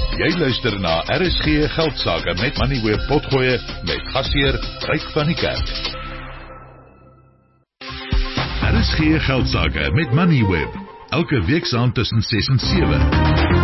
Jy luister na RSG Geldsaake met Moneyweb Potgoe met gasheer Ryk van die Kerk. RSG Geldsaake met Moneyweb. Elke week saam tussen 6 en 7.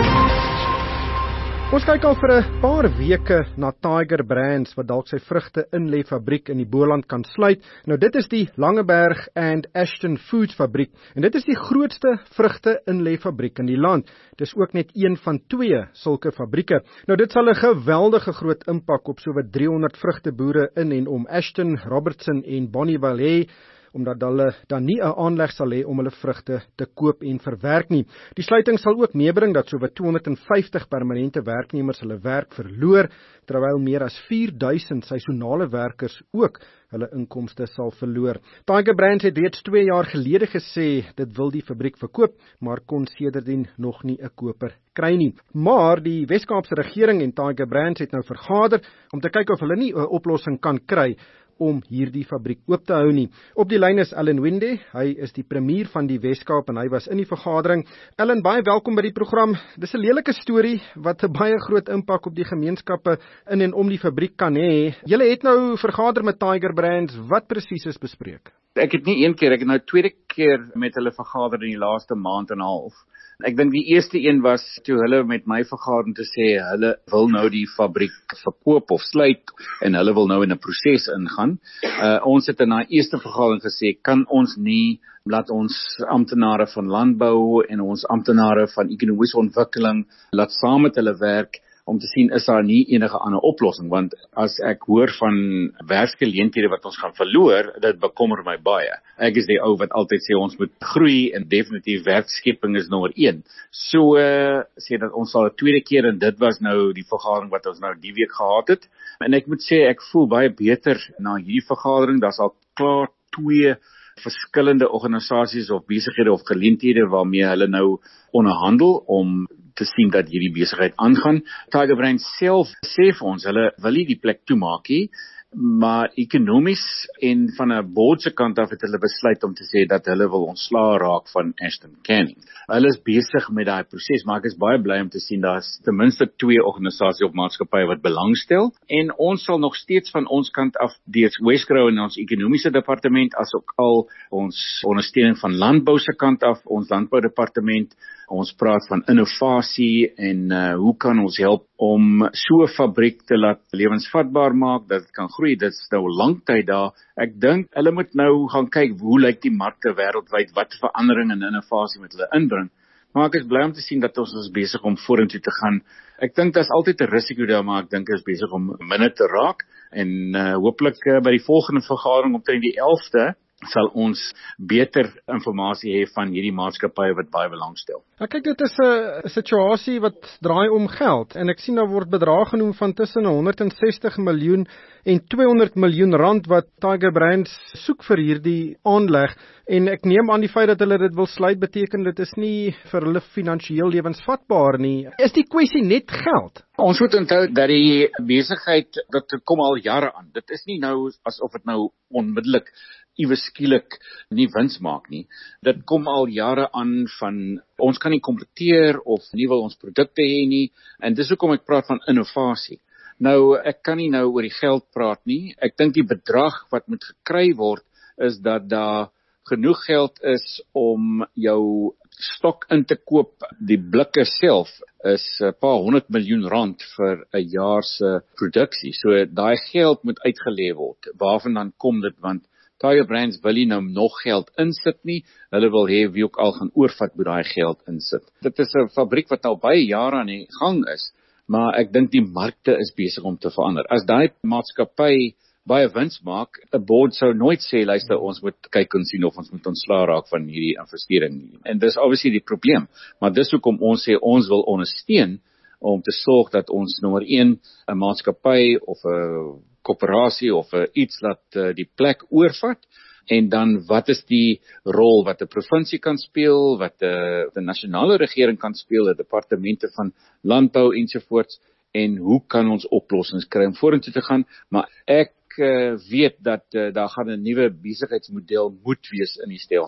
Ons kyk al vir 'n paar weke na Tiger Brands wat dalk sy vrugte inlê fabriek in die Boland kan sluit. Nou dit is die Langeberg and Ashton Foods fabriek en dit is die grootste vrugte inlê fabriek in die land. Dit is ook net een van 2 sulke fabrieke. Nou dit sal 'n geweldige groot impak op sowat 300 vrugteboere in en om Ashton, Robertson en Bonnievale hê, omdat hulle dan nie 'n aanleg sal hê om hulle vrugte te koop en verwerk nie. Die sluiting sal ook meebring dat sowat 250 permanente werknemers hulle werk verloor, terwyl meer as 4000 seisonale werkers ook hulle inkomste sal verloor. Tiger Brands het reeds 2 jaar gelede gesê dit wil die fabriek verkoop, maar kon sedertdien nog nie 'n koper kry nie. Maar die Wes-Kaapse regering en Tiger Brands het nou vergader om te kyk of hulle nie 'n oplossing kan kry om hierdie fabriek oop te hou nie. Op die lyn is Alan Winde, hy is die premier van die Wes-Kaap en hy was in die vergadering. Alan, baie welkom by die program. Dis 'n lelike storie wat 'n baie groot impak op die gemeenskappe in en om die fabriek kan hê. Julle het nou vergader met Tiger Brands, wat presies is bespreek? Ek het nie een keer, ek het nou tweede keer met hulle vergader in die laaste maand en 'n half. Ek dink die eerste een was toe hulle met my vergadering te sê hulle wil nou die fabriek verkoop of sluit en hulle wil nou in 'n proses ingaan. Ons het in daai eerste vergadering gesê, kan ons nie laat ons amptenare van landbou en ons amptenare van ekonomiese ontwikkeling laat saam met hulle werk om te sien is daar nie enige ander oplossing, want as ek hoor van werksgeleenthede wat ons gaan verloor, dit bekommer my baie. Ek is die ou wat altyd sê ons moet groei en definitief werkskepping is nommer 1. So sê dat ons sal 'n tweede keer en dit was nou die vergadering wat ons nou die week gehad het. En ek moet sê ek voel baie beter na hierdie vergadering. Daar's al klaar 2 verskillende organisasies of besighede of geleenthede waarmee hulle nou onderhandel om te sien dat hierdie besigheid aangaan. Tiger Brands self sê vir ons, hulle wil nie die plek toemaak nie, maar ekonomies en van 'n board se kant af het hulle besluit om te sê dat hulle wil ontslaa raak van Ashton Canning. Hulle is besig met daai proses, maar ek is baie bly om te sien daar's ten minste 2 organisasies of maatskappye wat belangstel en ons sal nog steeds van ons kant af deur Wesgrow en ons ekonomiese departement asook al ons ondersteuning van landbou se kant af, ons landboudepartement. Ons praat van innovasie en hoe kan ons help om so 'n fabriek te laat lewensvatbaar maak, dat dit kan groei. Dit is nou lang tyd daar. Ek dink hulle moet nou gaan kyk hoe lyk die markte wêreldwyd, wat verandering en innovasie met hulle inbring. Maar ek is bly om te sien dat ons is besig om vorentoe te gaan. Ek dink daar's altyd 'n risiko daar, maar ek dink is besig om minder te raak en hopelik by die volgende vergadering omtrent die 11de sal ons beter inligting hê van hierdie maatskappye wat baie belangstel. Ja, kyk, dit is 'n situasie wat draai om geld en ek sien daar word bedrag genoem van tussen 160 miljoen en 200 miljoen rand wat Tiger Brands soek vir hierdie aanleg en ek neem aan die feit dat hulle dit wil sluit beteken dit is nie vir hulle finansiëel lewensvatbaar nie. Is die kwessie net geld? Ons moet onthou dat die besigheid, dit kom al jare aan. Dit is nie nou asof dit nou onmiddellik iewes skielik nie wins maak nie. Dit kom al jare aan van ons kan nie kompeteer of nie wil ons produkte hê nie en dis hoekom ek praat van innovasie. Nou ek kan nie nou oor die geld praat nie. Ek dink die bedrag wat moet gekry word is dat daar genoeg geld is om jou stok in te koop. Die blikke self is 'n paar 100 miljoen rand vir 'n jaar se produksie. So daai geld moet uitgelê word. Waarvandaan kom dit? Want Tiger Brands wil nie nou nog geld insit nie. Hulle wil hê wie ook al gaan oorvat moet daai geld insit. Dit is 'n fabriek wat al baie jare aan die gang is, maar ek dink die markte is besig om te verander. As daai maatskappy baie wins maak, 'n board sou nooit sê luister, ons moet kyk en sien of ons moet ontslaa raak van hierdie investering nie. En dis obviously die probleem, maar dis hoekom ons sê ons wil ondersteun om te sorg dat ons nommer 1 'n maatskappy of 'n koöperasie of iets laat die plek oorvat en dan wat is die rol wat 'n provinsie kan speel, wat 'n nasionale regering kan speel, 'n departemente van landbou ensovoorts en hoe kan ons oplossings kry om vorentoe te gaan, maar ek weet dat daar gaan 'n nuwe besigheidsmodel moet wees in die stelsel.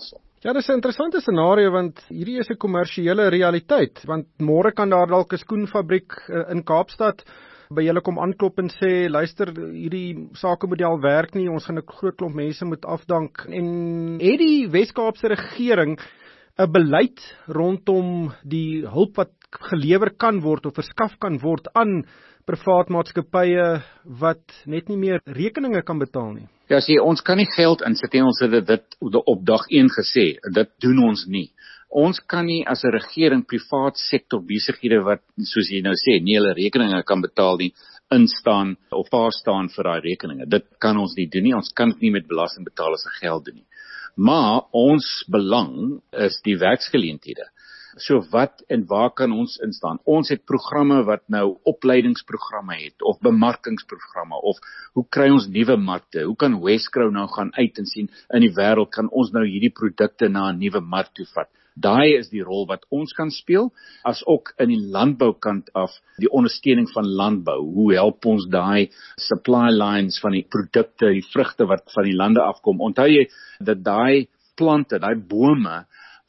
Ja, dis 'n interessante scenario want hierdie is 'n kommersiële realiteit, want môre kan daar dalk 'n skoenfabriek in Kaapstad by julle kom aanklop en sê, luister, hierdie sakemodel werk nie, ons gaan 'n groot klomp mense moet afdank. En het die Wes-Kaapse regering 'n beleid rondom die hulp wat gelewer kan word of verskaf kan word aan privaat maatskappye wat net nie meer rekeninge kan betaal nie? Ja, sê, ons kan nie geld insit nie, ons het dit op dag 1 gesê, dit doen ons nie. Ons kan nie as 'n regering privaat sektor besighede wat, soos jy nou sê, nie hulle rekeninge kan betaal nie, instaan of staan vir daai rekeninge. Dit kan ons nie doen nie, ons kan dit nie met belastingbetalers se geld doen nie. Maar ons belang is die werksgeleenthede. So wat en waar kan ons instaan? Ons het programme wat nou opleidingsprogramme het, of bemarkingsprogramme, of hoe kry ons nuwe markte? Hoe kan Wescrow nou gaan uit en sien in die wêreld, kan ons nou hierdie produkte na 'n nuwe mark toe vat? Daai is die rol wat ons kan speel, as ook in die landboukant af, die ondersteuning van landbou. Hoe help ons daai supply lines van die produkte, die vrugte wat van die lande afkom? Onthou jy dat daai plante, daai bome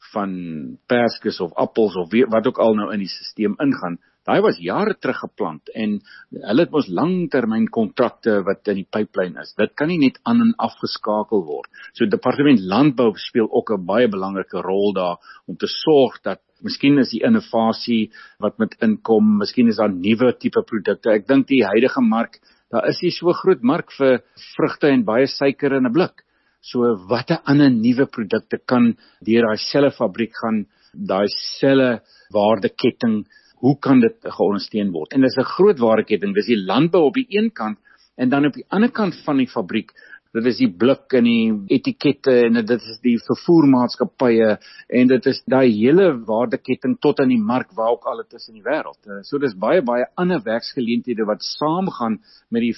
van perskes of appels of wat ook al nou in die stelsel ingaan, daai was jare terug geplant en hulle het mos langtermyn kontrakte wat in die pipeline is. Dit kan nie net aan en afgeskakel word. So departement landbou speel ook 'n baie belangrike rol daar om te sorg dat miskien is die innovasie wat met inkom, miskien is daar nuwe tipe produkte. Ek dink die huidige mark, daar is nie so groot mark vir vrugte en baie suiker in 'n blik. So watter ander nuwe produkte kan deur daai selfe fabriek gaan, daai selfe waardeketting, hoe kan dit geondersteun word? En dis 'n groot waardeketting, dis die landbou op die een kant en dan op die ander kant van die fabriek, dit is die blik en die etikette en dit is die vervoermaatskappye en dit is daai hele waardeketting tot aan die mark waar ook al dit is in die wêreld. So dis baie ander werksgeleenthede wat saamgaan met die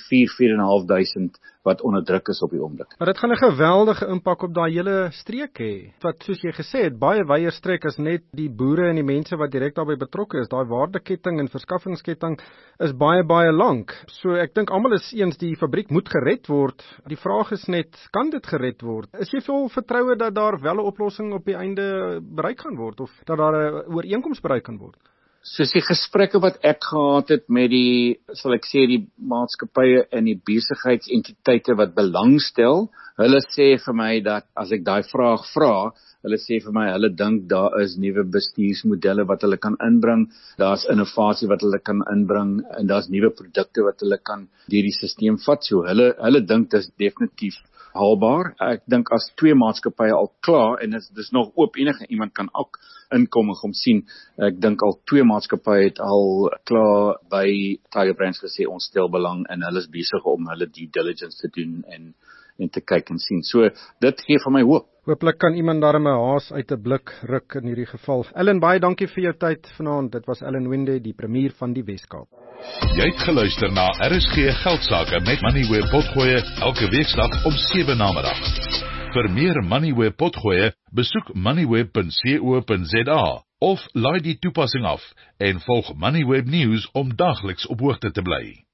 4.500 wat onder druk is op die oomblik. Maar dit gaan 'n geweldige impak op daai hele streek hê. Wat soos jy gesê het, baie wyeer strek as net die boere en die mense wat direk daarbey betrokke is. Daai waardeketting en verskaffingsketting is baie lank. So ek dink almal is eens die fabriek moet gered word. Die vraag is net, kan dit gered word? Is jy vol vertroue dat daar wel 'n oplossing op die einde bereik gaan word of dat daar 'n ooreenkoms bereik kan word? Soos die gesprekke wat ek gehad het met die, sal ek sê, die maatskappye en die besigheidsentiteite wat belangstel, hulle sê vir my dat as ek daai vraag vra, hulle sê vir my, hulle dink daar is nuwe bestuursmodelle wat hulle kan inbring, daar's innovasie wat hulle kan inbring en daar's nuwe produkte wat hulle kan deur die stelsel vat. So hulle dink dit is definitief haalbaar. Ek dink as twee maatskappye al klaar en dis nog oop, enige iemand kan ook inkom en kom sien. Ek dink al twee maatskappye het al klaar by Tiger Brands gesê ons stel belang en hulle is besig om hulle due diligence te doen en te kyk en sien. So dit gee vir my hoop. Hooplik kan iemand daarmee 'n haas uit 'n blik ruk in hierdie geval. Ellen, baie dankie vir jou tyd vanaand. Dit was Ellen Winde, die premier van die Wes-Kaap. Jy het geluister na RSG Geldsaake met Moneyweb Potgoe elke weekdag om 7 namiddag. Vir meer Moneyweb Potgoe, besoek moneyweb.co.za of laai die toepassing af en volg Moneyweb News om dagliks op hoogte te bly.